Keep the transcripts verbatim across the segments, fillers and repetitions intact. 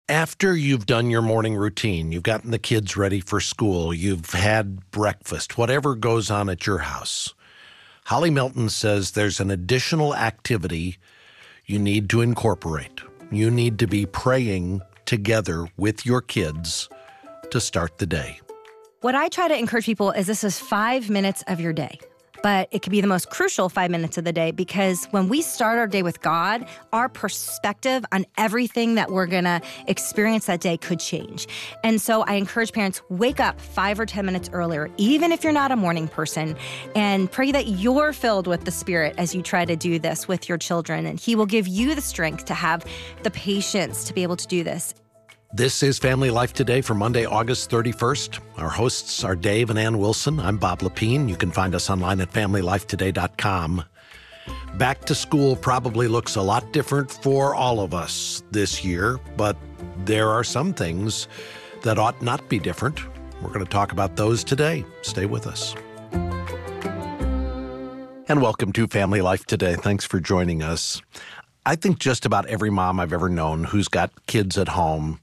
After you've done your morning routine, you've gotten the kids ready for school, you've had breakfast, whatever goes on at your house, Holly Melton says there's an additional activity you need to incorporate. You need to be praying together with your kids to start the day. What I try to encourage people is this is five minutes of your day. But it could be the most crucial five minutes of the day because when we start our day with God, our perspective on everything that we're going to experience that day could change. And so I encourage parents, wake up five or ten minutes earlier, even if you're not a morning person, and pray that you're filled with the Spirit as you try to do this with your children. And He will give you the strength to have the patience to be able to do this. This is Family Life Today for Monday, August thirty-first. Our hosts are Dave and Ann Wilson. I'm Bob Lepine. You can find us online at family life today dot com. Back to school probably looks a lot different for all of us this year, but there are some things that ought not be different. We're going to talk about those today. Stay with us. And welcome to Family Life Today. Thanks for joining us. I think just about every mom I've ever known who's got kids at home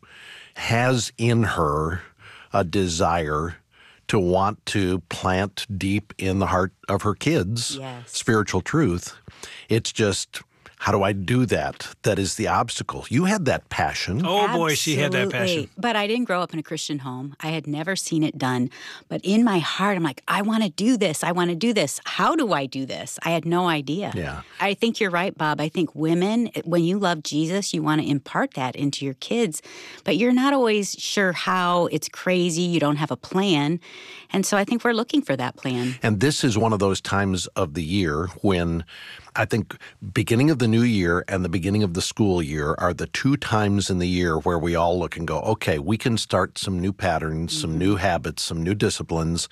has in her a desire to want to plant deep in the heart of her kids Yes. spiritual truth. It's just, how do I do that? That is the obstacle. You had that passion. Oh, boy, she had that passion. Absolutely. But I didn't grow up in a Christian home. I had never seen it done. But in my heart, I'm like, I want to do this. I want to do this. How do I do this? I had no idea. Yeah. I think you're right, Bob. I think women, when you love Jesus, you want to impart that into your kids. But you're not always sure how. It's crazy. You don't have a plan. And so I think we're looking for that plan. And this is one of those times of the year when I think beginning of the new year and the beginning of the school year are the two times in the year where we all look and go, okay, we can start some new patterns, some new habits, some new disciplines.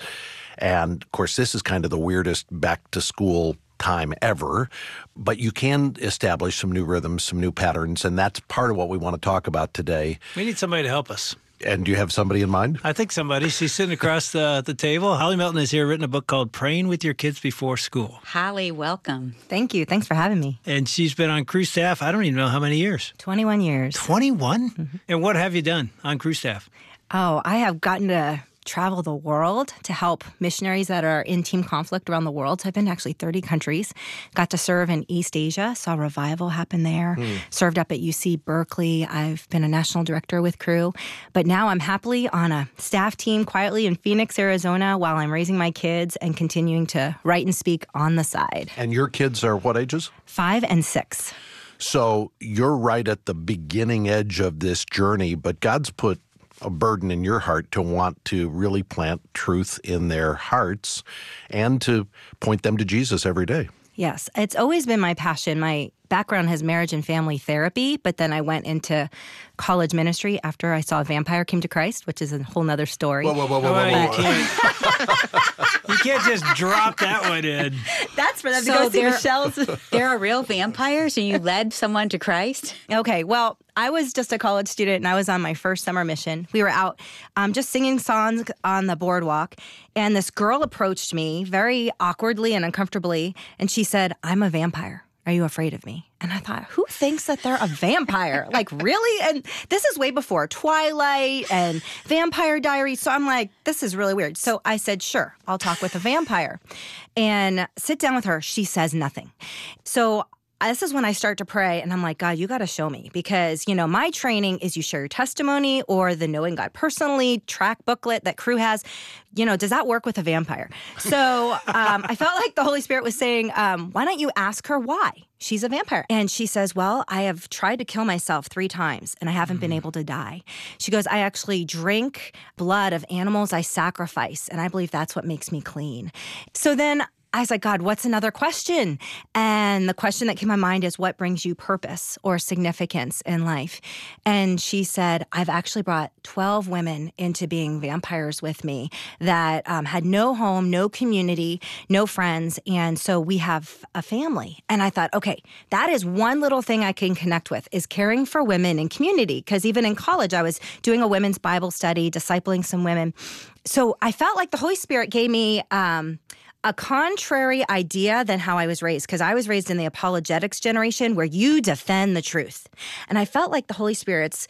And of course, this is kind of the weirdest back to school time ever, but you can establish some new rhythms, some new patterns, and that's part of what we want to talk about today. We need somebody to help us. And do you have somebody in mind? I think somebody. She's sitting across the, the table. Holly Melton has here written a book called Praying with Your Kids Before School. Holly, welcome. Thank you. Thanks for having me. And she's been on crew staff, I don't even know how many years. twenty-one years. twenty-one? Mm-hmm. And what have you done on crew staff? Oh, I have gotten to travel the world to help missionaries that are in team conflict around the world. So I've been to actually thirty countries. Got to serve in East Asia, saw revival happen there. Mm. Served up at U C Berkeley. I've been a national director with Crew. But now I'm happily on a staff team quietly in Phoenix, Arizona, while I'm raising my kids and continuing to write and speak on the side. And your kids are what ages? Five and six. So you're right at the beginning edge of this journey, but God's put a burden in your heart to want to really plant truth in their hearts and to point them to Jesus every day. Yes, it's always been my passion. My background has marriage and family therapy, but then I went into college ministry after I saw Vampire Came to Christ, which is a whole nother story. Whoa, whoa, whoa, whoa, Oh, whoa, you, whoa. can't, you can't just drop that one in. That's for them So to go see there- Michelle's. There are real vampires, and you led someone to Christ? Okay, well, I was just a college student, and I was on my first summer mission. We were out um, just singing songs on the boardwalk, and this girl approached me very awkwardly and uncomfortably, and she said, "I'm a vampire. Are you afraid of me?" And I thought, who thinks that they're a vampire? Like, really? And this is way before Twilight and Vampire Diaries. So I'm like, this is really weird. So I said, sure, I'll talk with a vampire. And sit down with her. She says nothing. So this is when I start to pray, and I'm like, God, you got to show me, because, you know, my training is you share your testimony or the Knowing God Personally track booklet that Crew has. You know, does that work with a vampire? So um, I felt like the Holy Spirit was saying, um, why don't you ask her why she's a vampire? And she says, well, I have tried to kill myself three times, and I haven't mm. been able to die. She goes, I actually drink blood of animals I sacrifice, and I believe that's what makes me clean. So then I was like, God, what's another question? And the question that came to my mind is, what brings you purpose or significance in life? And she said, I've actually brought twelve women into being vampires with me that um, had no home, no community, no friends. And so we have a family. And I thought, okay, that is one little thing I can connect with, is caring for women in community. Because even in college, I was doing a women's Bible study, discipling some women. So I felt like the Holy Spirit gave me um, a contrary idea than how I was raised, because I was raised in the apologetics generation where you defend the truth. And I felt like the Holy Spirit's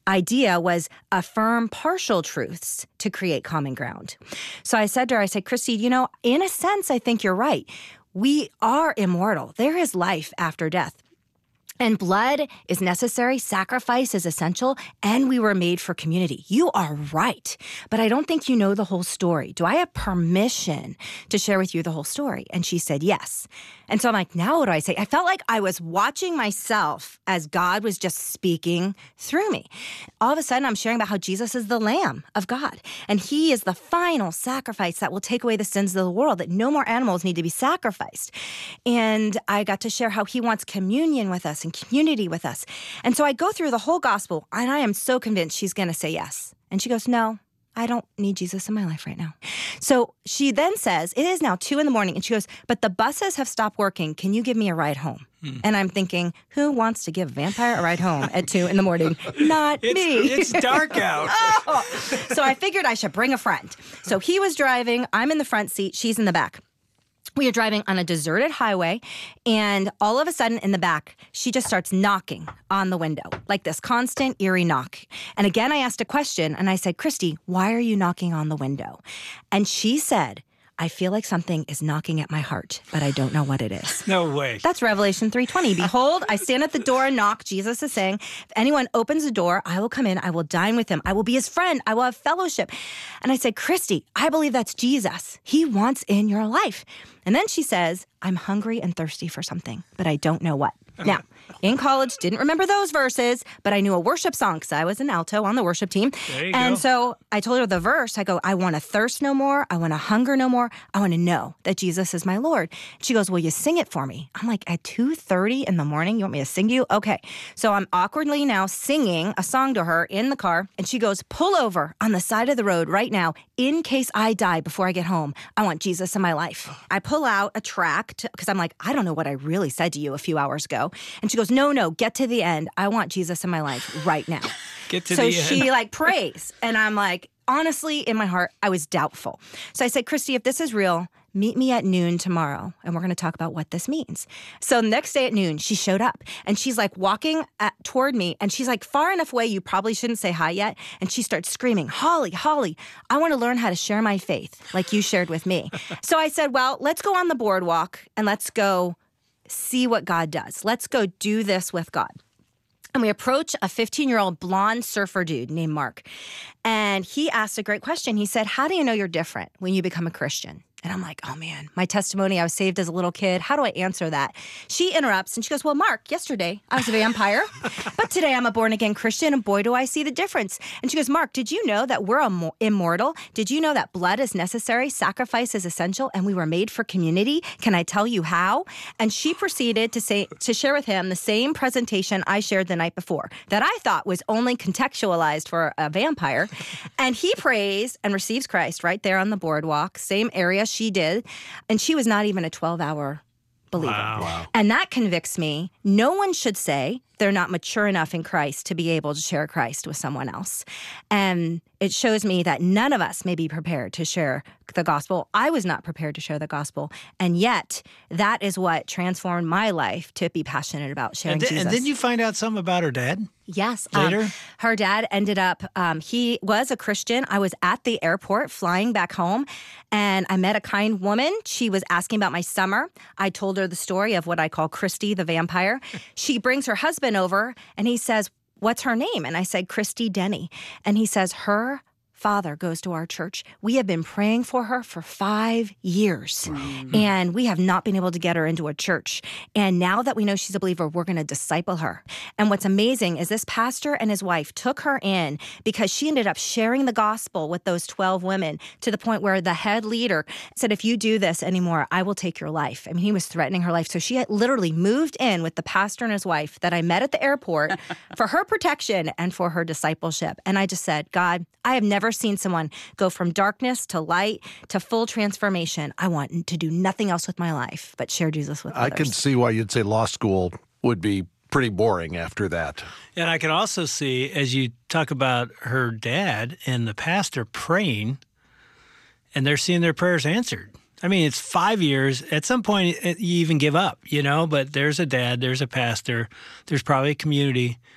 idea was affirm partial truths to create common ground. So I said to her, I said, Christy, you know, in a sense, I think you're right. We are immortal. There is life after death. And blood is necessary, sacrifice is essential, and we were made for community. You are right, but I don't think you know the whole story. Do I have permission to share with you the whole story? And she said yes. And so I'm like, now what do I say? I felt like I was watching myself as God was just speaking through me. All of a sudden, I'm sharing about how Jesus is the Lamb of God, and he is the final sacrifice that will take away the sins of the world, that no more animals need to be sacrificed. And I got to share how he wants communion with us and community with us. And so I go through the whole gospel, and I am so convinced she's going to say yes. And she goes, no, I don't need Jesus in my life right now. So she then says, it is now two in the morning. And she goes, but the buses have stopped working. Can you give me a ride home? Hmm. And I'm thinking, who wants to give a vampire a ride home at two in the morning? Not it's, me. It's dark out. Oh. So I figured I should bring a friend. So he was driving. I'm in the front seat. She's in the back. We are driving on a deserted highway, and all of a sudden in the back, she just starts knocking on the window, like this constant, eerie knock. And again, I asked a question, and I said, Christy, why are you knocking on the window? And she said, I feel like something is knocking at my heart, but I don't know what it is. No way. That's Revelation three twenty. Behold, I stand at the door and knock. Jesus is saying, if anyone opens the door, I will come in. I will dine with him. I will be his friend. I will have fellowship. And I said, Christy, I believe that's Jesus. He wants in your life. And then she says, I'm hungry and thirsty for something, but I don't know what. Now, in college, didn't remember those verses, but I knew a worship song because I was an alto on the worship team. There you and go. so I told her the verse. I go, I want to thirst no more. I want to hunger no more. I want to know that Jesus is my Lord. She goes, will you sing it for me? I'm like, at two thirty in the morning, you want me to sing to you? Okay. So I'm awkwardly now singing a song to her in the car. And she goes, pull over on the side of the road right now in case I die before I get home. I want Jesus in my life. I pull out a tract because I'm like, I don't know what I really said to you a few hours ago. And she goes, no, no, get to the end. I want Jesus in my life right now. Get to so the she end. like prays. And I'm like, honestly, in my heart, I was doubtful. So I said, Christy, if this is real, meet me at noon tomorrow, and we're going to talk about what this means. So next day at noon, she showed up, and she's like walking at, toward me, and she's like far enough away you probably shouldn't say hi yet, and she starts screaming, Holly, Holly, I want to learn how to share my faith like you shared with me. So I said, well, let's go on the boardwalk, and let's go see what God does. Let's go do this with God. And we approach a fifteen-year-old blonde surfer dude named Mark. And he asked a great question. He said, how do you know you're different when you become a Christian? And I'm like, oh man, my testimony, I was saved as a little kid. How do I answer that? She interrupts and she goes, well, Mark, yesterday I was a vampire, but today I'm a born again Christian, and boy, do I see the difference. And she goes, Mark, did you know that we're im- immortal? Did you know that blood is necessary? Sacrifice is essential, and we were made for community? Can I tell you how? And she proceeded to say, to share with him the same presentation I shared the night before that I thought was only contextualized for a vampire. And he prays and receives Christ right there on the boardwalk, same area she did. And she was not even a twelve-hour believer. Wow. Wow. And that convicts me. No one should say they're not mature enough in Christ to be able to share Christ with someone else. And it shows me that none of us may be prepared to share the gospel. I was not prepared to share the gospel. And yet, that is what transformed my life to be passionate about sharing And, th- Jesus. and didn't you find out something about her dad? Yes. Later? Um, her dad ended up, um, he was a Christian. I was at the airport flying back home, and I met a kind woman. She was asking about my summer. I told her the story of what I call Christy the vampire. She brings her husband over, and he says, what's her name? And I said, Christy Denny. And he says, her father goes to our church. We have been praying for her for five years, mm-hmm. and we have not been able to get her into a church. And now that we know she's a believer, we're going to disciple her. And what's amazing is this pastor and his wife took her in because she ended up sharing the gospel with those twelve women to the point where the head leader said, if you do this anymore, I will take your life. I mean, he was threatening her life. So she had literally moved in with the pastor and his wife that I met at the airport for her protection and for her discipleship. And I just said, God, I have never seen someone go from darkness to light to full transformation. I want to do nothing else with my life but share Jesus with I others. can see why you'd say law school would be pretty boring after that. And I can also see, as you talk about her dad and the pastor praying, and they're seeing their prayers answered. I mean, it's five years. At some point, it, you even give up, you know, but there's a dad, there's a pastor, there's probably a community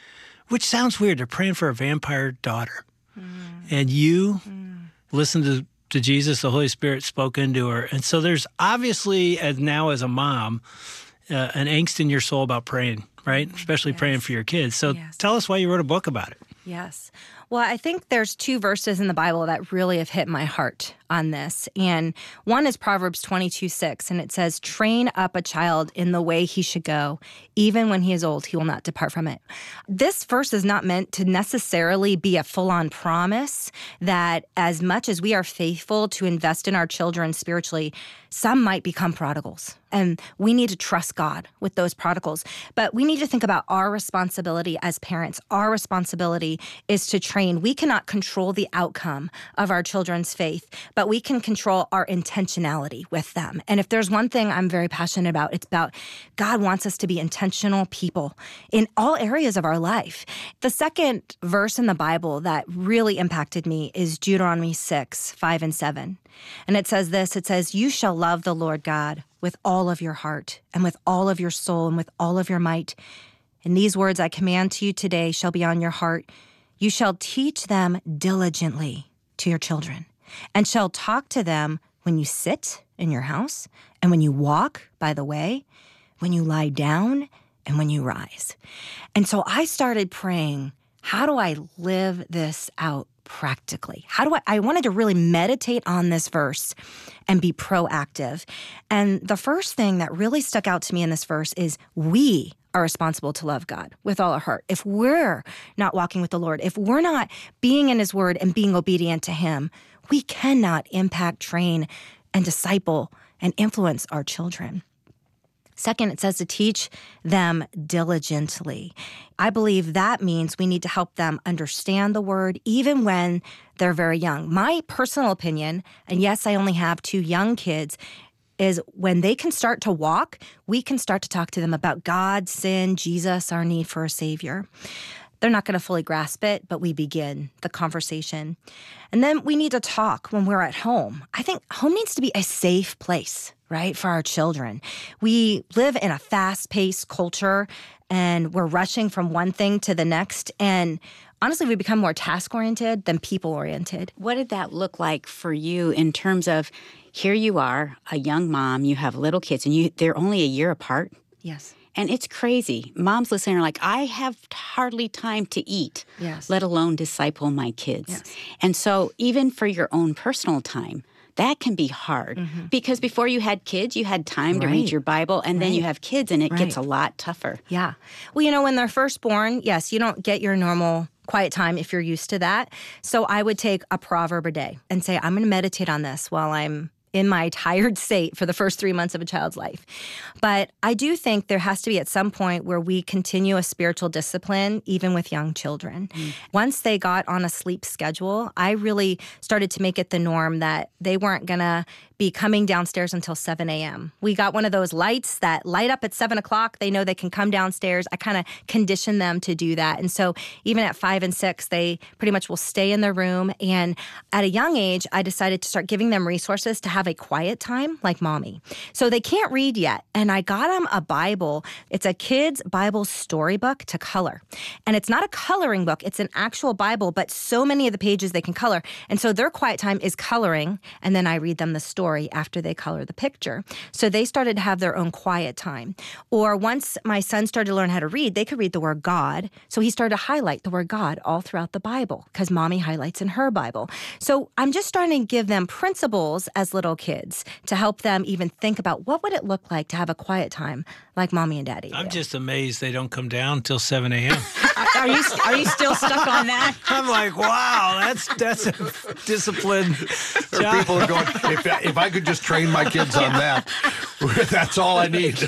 which sounds weird. They're praying for a vampire daughter. Mm. And you mm. listen to, to Jesus, the Holy Spirit spoke into her. And so there's obviously, as now as a mom, uh, an angst in your soul about praying, right? Especially yes. praying for your kids. So yes. tell us why you wrote a book about it. Yes. Well, I think there's two verses in the Bible that really have hit my heart on this. And one is Proverbs twenty-two six, and it says, train up a child in the way he should go. Even when he is old, he will not depart from it. This verse is not meant to necessarily be a full-on promise that as much as we are faithful to invest in our children spiritually, some might become prodigals. And we need to trust God with those prodigals. But we need to think about our responsibility as parents. Our responsibility is to train. We cannot control the outcome of our children's faith, but we can control our intentionality with them. And if there's one thing I'm very passionate about, it's about God wants us to be intentional people in all areas of our life. The second verse in the Bible that really impacted me is Deuteronomy six, five and seven. And it says this, it says, you shall love the Lord God with all of your heart and with all of your soul and with all of your might. And these words I command to you today shall be on your heart. You shall teach them diligently to your children and shall talk to them when you sit in your house and when you walk by the way, when you lie down and when you rise. And so I started praying, how do I live this out practically? How do I, I wanted to really meditate on this verse and be proactive. And the first thing that really stuck out to me in this verse is we are responsible to love God with all our heart. If we're not walking with the Lord, if we're not being in his word and being obedient to him, we cannot impact, train, and disciple and influence our children. Second, it says to teach them diligently. I believe that means we need to help them understand the word even when they're very young. My personal opinion, and yes, I only have two young kids, is when they can start to walk, we can start to talk to them about God, sin, Jesus, our need for a Savior. They're not going to fully grasp it, but we begin the conversation. And then we need to talk when we're at home. I think home needs to be a safe place, right, for our children. We live in a fast-paced culture, and we're rushing from one thing to the next. And honestly, we become more task-oriented than people-oriented. What did that look like for you in terms of, here you are, a young mom, you have little kids, and you they're only a year apart? Yes. And it's crazy. Moms listening are like, I have hardly time to eat, yes. let alone disciple my kids. Yes. And so even for your own personal time, that can be hard. Mm-hmm. Because before you had kids, you had time right. to read your Bible, and right. then you have kids, and it right. gets a lot tougher. Yeah. Well, you know, when they're first born, yes, you don't get your normal quiet time if you're used to that. So I would take a proverb a day and say, I'm going to meditate on this while I'm in my tired state for the first three months of a child's life. But I do think there has to be at some point where we continue a spiritual discipline, even with young children. Mm. Once they got on a sleep schedule, I really started to make it the norm that they weren't going to be coming downstairs until seven a.m. We got one of those lights that light up at seven o'clock. They know they can come downstairs. I kind of conditioned them to do that. And so even at five and six, they pretty much will stay in their room. And at a young age, I decided to start giving them resources to have a quiet time like mommy. So they can't read yet. And I got them a Bible. It's a kid's Bible storybook to color. And it's not a coloring book. It's an actual Bible, but so many of the pages they can color. And so their quiet time is coloring. And then I read them the story after they color the picture. So they started to have their own quiet time. Or once my son started to learn how to read, they could read the word God. So he started to highlight the word God all throughout the Bible because mommy highlights in her Bible. So I'm just starting to give them principles as little kids to help them even think about what would it look like to have a quiet time like mommy and daddy. I'm do. just amazed they don't come down until seven a.m. Are you are you still stuck on that? I'm like, wow, that's that's a disciplined job. People are going, if, if I could just train my kids on that, that's all I need.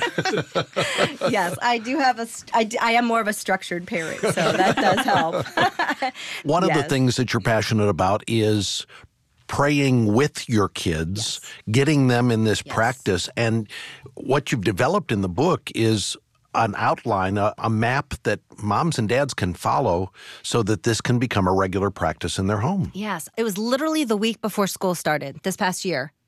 Yes, I do have a, I, I am more of a structured parent, so that does help. One yes. of the things that you're passionate about is praying with your kids, yes. getting them in this yes. practice. And what you've developed in the book is an outline, a, a map that moms and dads can follow so that this can become a regular practice in their home. Yes. It was literally the week before school started this past year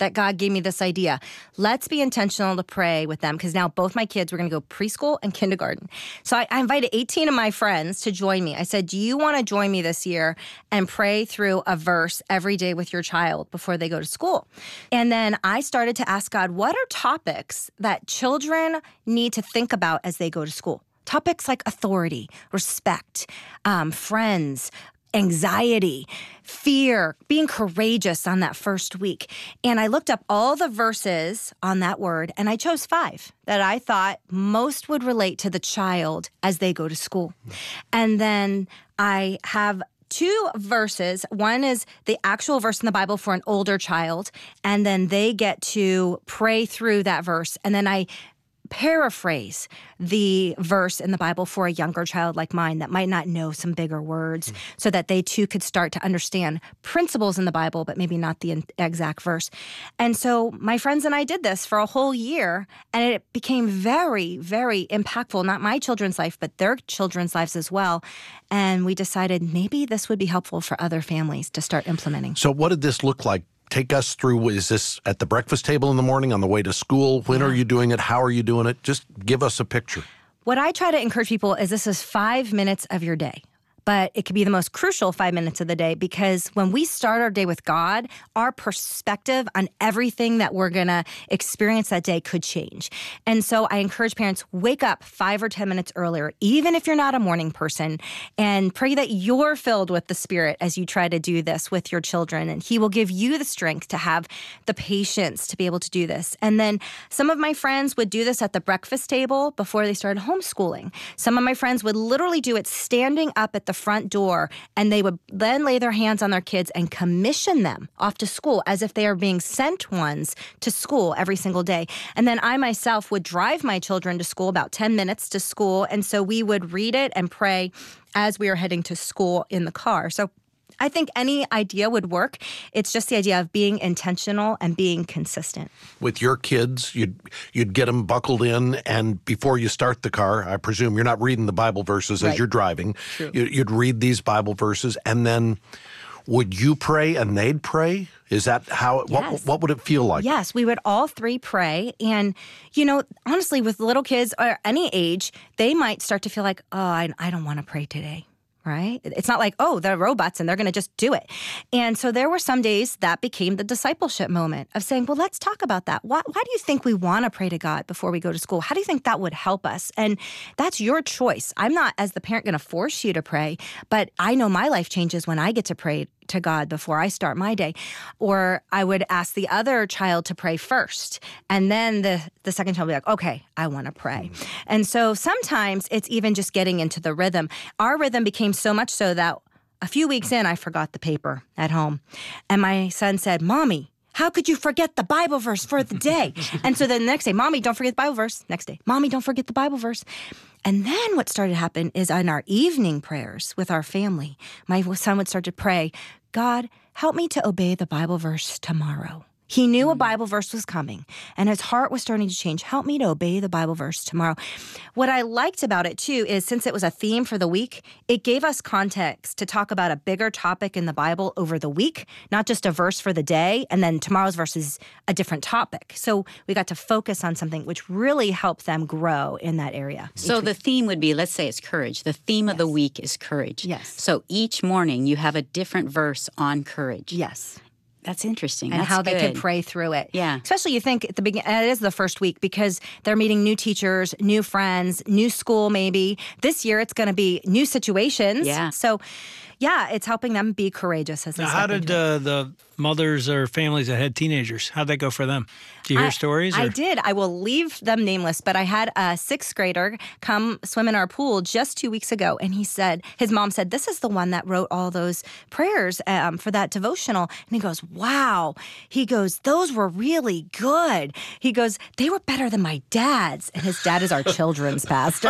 that God gave me this idea. Let's be intentional to pray with them, because now both my kids were going to go preschool and kindergarten. So I, I invited eighteen of my friends to join me. I said, do you want to join me this year and pray through a verse every day with your child before they go to school? And then I started to ask God, what are topics that children need to think about as they go to school? Topics like authority, respect, um, friends, anxiety, fear, being courageous on that first week. And I looked up all the verses on that word, and I chose five that I thought most would relate to the child as they go to school. And then I have two verses. One is the actual verse in the Bible for an older child, and then they get to pray through that verse. And then I paraphrase the verse in the Bible for a younger child like mine that might not know some bigger words, mm. so that they too could start to understand principles in the Bible, but maybe not the exact verse. And so my friends and I did this for a whole year, and it became very, very impactful, not my children's life, but their children's lives as well. And we decided maybe this would be helpful for other families to start implementing. So what did this look like? Take us through, is this at the breakfast table in the morning, on the way to school? When yeah. are you doing it? How are you doing it? Just give us a picture. What I try to encourage people is this is five minutes of your day. But it could be the most crucial five minutes of the day, because when we start our day with God, our perspective on everything that we're going to experience that day could change. And so I encourage parents, wake up five or ten minutes earlier, even if you're not a morning person, and pray that you're filled with the Spirit as you try to do this with your children. And He will give you the strength to have the patience to be able to do this. And then some of my friends would do this at the breakfast table before they started homeschooling. Some of my friends would literally do it standing up at the front door, and they would then lay their hands on their kids and commission them off to school as if they are being sent ones to school every single day. And then I myself would drive my children to school, about ten minutes to school, and so we would read it and pray as we were heading to school in the car. So I think any idea would work. It's just the idea of being intentional and being consistent. With your kids, you'd you'd get them buckled in, and before you start the car, I presume you're not reading the Bible verses right. as you're driving. True. You'd read these Bible verses, and then would you pray and they'd pray? Is that how, yes. what, what would it feel like? Yes, we would all three pray. And, you know, honestly, with little kids or any age, they might start to feel like, oh, I, I don't want to pray today. Right? It's not like, oh, they're robots and they're going to just do it. And so there were some days that became the discipleship moment of saying, well, let's talk about that. Why, why do you think we want to pray to God before we go to school? How do you think that would help us? And that's your choice. I'm not, as the parent, going to force you to pray, but I know my life changes when I get to pray to God before I start my day. Or I would ask the other child to pray first. And then the, the second child would be like, okay, I want to pray. Mm-hmm. And so sometimes it's even just getting into the rhythm. Our rhythm became so much so that a few weeks in, I forgot the paper at home. And my son said, Mommy, how could you forget the Bible verse for the day? And so then the next day, Mommy, don't forget the Bible verse. Next day, Mommy, don't forget the Bible verse. And then what started to happen is in our evening prayers with our family, my son would start to pray, God, help me to obey the Bible verse tomorrow. He knew a Bible verse was coming, and his heart was starting to change. Help me to obey the Bible verse tomorrow. What I liked about it, too, is since it was a theme for the week, it gave us context to talk about a bigger topic in the Bible over the week, not just a verse for the day, and then tomorrow's verse is a different topic. So we got to focus on something which really helped them grow in that area. So the theme would be, let's say it's courage. The theme yes. of the week is courage. Yes. So each morning you have a different verse on courage. Yes. That's interesting. And That's how good. they could pray through it. Yeah. Especially you think at the beginning, it is the first week because they're meeting new teachers, new friends, new school maybe. This year it's going to be new situations. Yeah. So, yeah, it's helping them be courageous as they now, step how did into uh, the mothers or families that had teenagers, how'd that go for them? Do you hear I, stories? Or? I did. I will leave them nameless, but I had a sixth grader come swim in our pool just two weeks ago, and he said, his mom said, this is the one that wrote all those prayers um, for that devotional. And he goes, wow. He goes, those were really good. He goes, they were better than my dad's. And his dad is our children's pastor.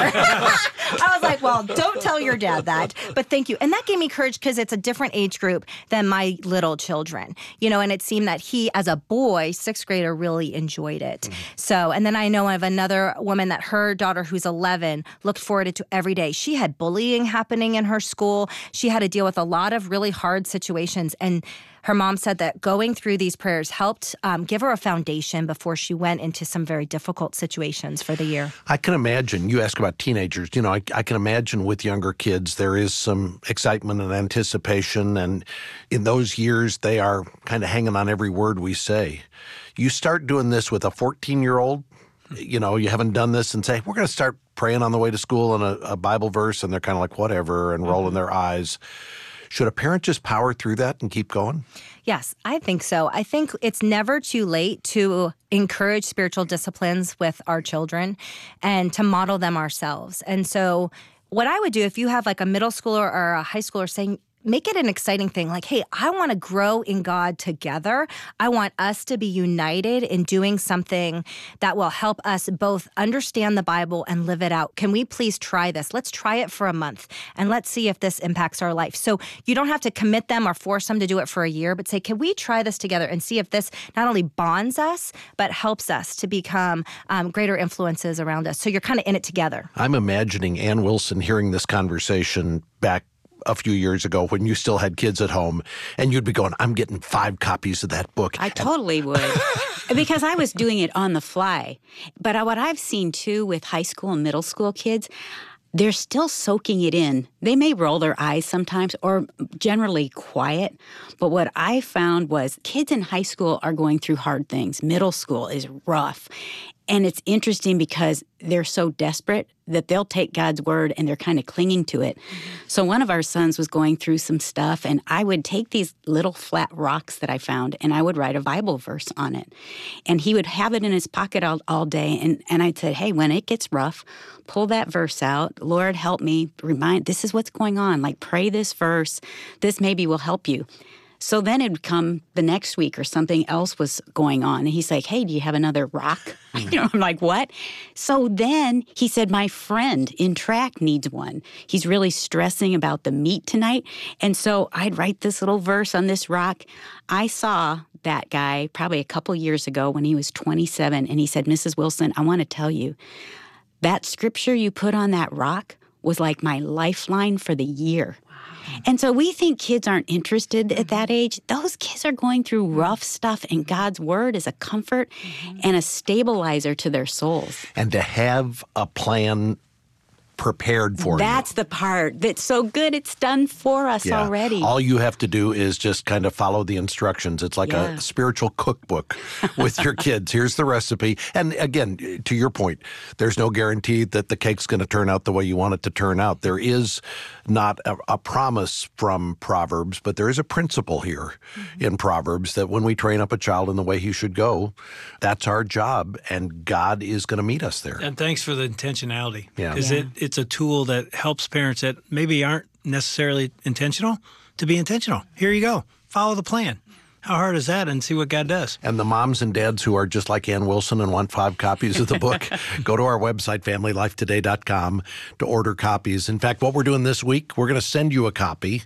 I was like, well, don't tell your dad that, but thank you. And that gave me courage because it's a different age group than my little children, you know, and it seemed that he, as a boy, sixth grader, really enjoyed it. Mm-hmm. So, and then I know of another woman that her daughter, who's eleven, looked forward to every day. She had bullying happening in her school. She had to deal with a lot of really hard situations, and her mom said that going through these prayers helped um, give her a foundation before she went into some very difficult situations for the year. I can imagine, you ask about teenagers, you know, I, I can imagine with younger kids, there is some excitement and anticipation. And in those years, they are kind of hanging on every word we say. You start doing this with a fourteen-year-old, you know, you haven't done this and say, we're going to start praying on the way to school and a, a Bible verse, and they're kind of like, whatever, and rolling their eyes. Should a parent just power through that and keep going? Yes, I think so. I think it's never too late to encourage spiritual disciplines with our children and to model them ourselves. And so what I would do if you have like a middle schooler or a high schooler saying, make it an exciting thing. Like, hey, I want to grow in God together. I want us to be united in doing something that will help us both understand the Bible and live it out. Can we please try this? Let's try it for a month and let's see if this impacts our life. So you don't have to commit them or force them to do it for a year, but say, can we try this together and see if this not only bonds us, but helps us to become um, greater influences around us. So you're kind of in it together. I'm imagining Ann Wilson hearing this conversation back a few years ago when you still had kids at home, and you'd be going, I'm getting five copies of that book. I totally would, because I was doing it on the fly. But what I've seen, too, with high school and middle school kids, they're still soaking it in. They may roll their eyes sometimes or generally quiet. But what I found was kids in high school are going through hard things. Middle school is rough. And it's interesting because they're so desperate that they'll take God's word and they're kind of clinging to it. Mm-hmm. So one of our sons was going through some stuff, and I would take these little flat rocks that I found and I would write a Bible verse on it. And he would have it in his pocket all, all day. And, and I'd say, hey, when it gets rough, pull that verse out. Lord, help me. Remind, this is what's going on. Like, pray this verse. This maybe will help you. So then it'd come the next week or something else was going on. And he's like, hey, do you have another rock? Mm. You know, I'm like, what? So then he said, my friend in track needs one. He's really stressing about the meet tonight. And so I'd write this little verse on this rock. I saw that guy probably a couple years ago when he was twenty-seven. And he said, Missus Wilson, I want to tell you, that scripture you put on that rock was like my lifeline for the year. And so we think kids aren't interested at that age. Those kids are going through rough stuff, and God's word is a comfort mm-hmm. and a stabilizer to their souls. And to have a plan prepared for That's you. the part that's so good. It's done for us yeah. already. All you have to do is just kind of follow the instructions. It's like yeah. a spiritual cookbook with your kids. Here's the recipe. And again, to your point, there's no guarantee that the cake's going to turn out the way you want it to turn out. There is not a, a promise from Proverbs, but there is a principle here mm-hmm. in Proverbs that when we train up a child in the way he should go, that's our job, and God is going to meet us there. And thanks for the intentionality. Yeah. Because yeah. it, it's a tool that helps parents that maybe aren't necessarily intentional to be intentional. Here you go. Follow the plan. How hard is that? And see what God does. And the moms and dads who are just like Ann Wilson and want five copies of the book, go to our website, family life today dot com, to order copies. In fact, what we're doing this week, we're going to send you a copy.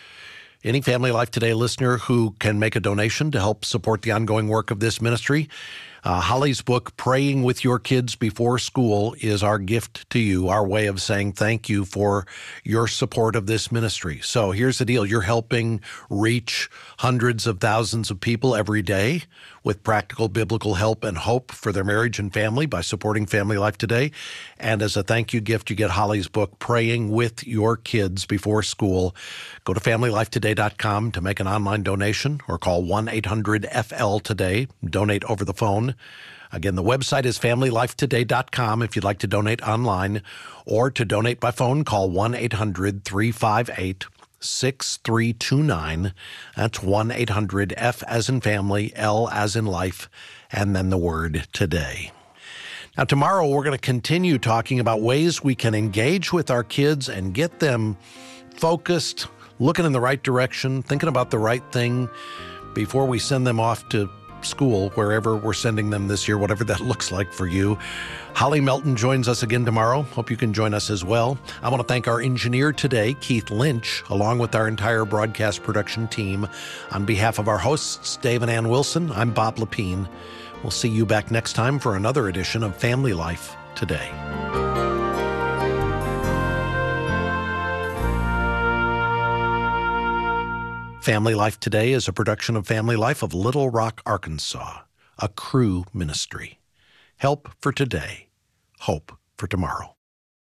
Any Family Life Today listener who can make a donation to help support the ongoing work of this ministry, uh, Holly's book, Praying with Your Kids Before School, is our gift to you, our way of saying thank you for your support of this ministry. So here's the deal. You're helping reach hundreds of thousands of people every day with practical biblical help and hope for their marriage and family by supporting Family Life Today. And as a thank you gift, you get Holly's book, Praying with Your Kids Before School. Go to family life today dot com to make an online donation or call one eight hundred F L today. Donate over the phone. Again, the website is family life today dot com if you'd like to donate online, or to donate by phone, call one eight hundred three five eight six three two nine. That's one eight hundred F as in family, L as in life, and then the word today. Now, tomorrow we're going to continue talking about ways we can engage with our kids and get them focused, looking in the right direction, thinking about the right thing before we send them off to school, wherever we're sending them this year, whatever that looks like for you. Holly Melton joins us again tomorrow. Hope you can join us as well. I want to thank our engineer today, Keith Lynch, along with our entire broadcast production team. On behalf of our hosts, Dave and Ann Wilson, I'm Bob Lepine. We'll see you back next time for another edition of Family Life Today. Family Life Today is a production of Family Life of Little Rock, Arkansas, a Cru ministry. Help for today, hope for tomorrow.